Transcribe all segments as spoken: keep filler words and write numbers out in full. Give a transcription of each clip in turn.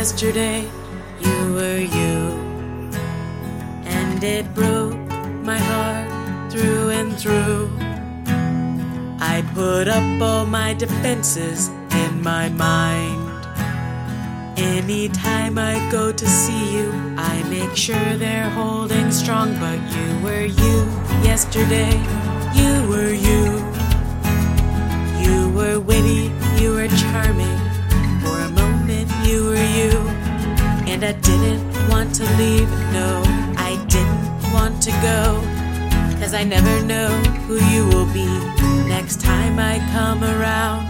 Yesterday, you were you, and it broke my heart through and through. I put up all my defenses in my mind. Anytime I go to see you, I make sure they're holding strong. But you were you yesterday, you were you. You were witty, you were charming. For a moment you were you. And I didn't want to leave, no, I didn't want to go. Cause I never know who you will be next time I come around.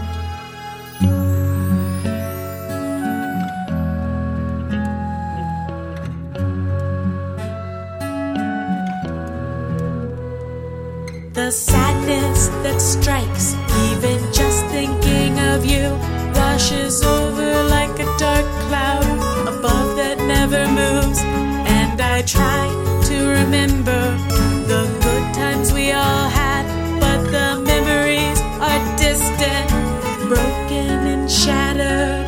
The sadness that strikes, even just thinking of you, washes over like a dark cloud above that never moves. And I try to remember the good times we all had, but the memories are distant, broken and shattered.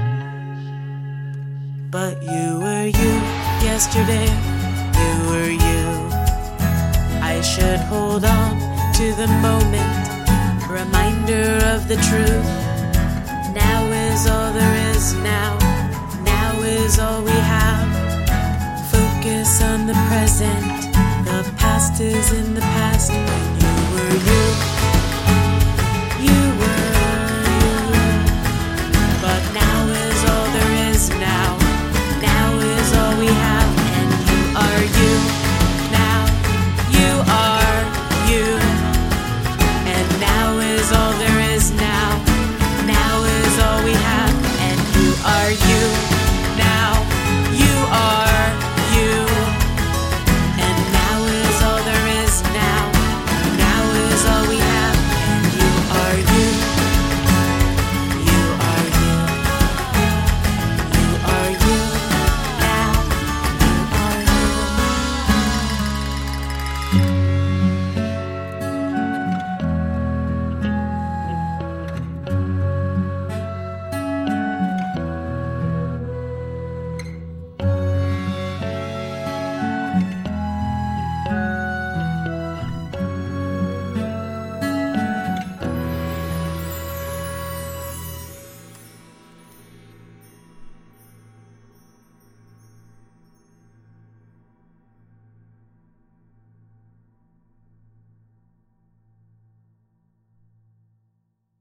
But you were you yesterday, you were you. I should hold on to the moment, reminder of the truth. Now is all there is now, now is all we have. Focus on the present, the past is in the past.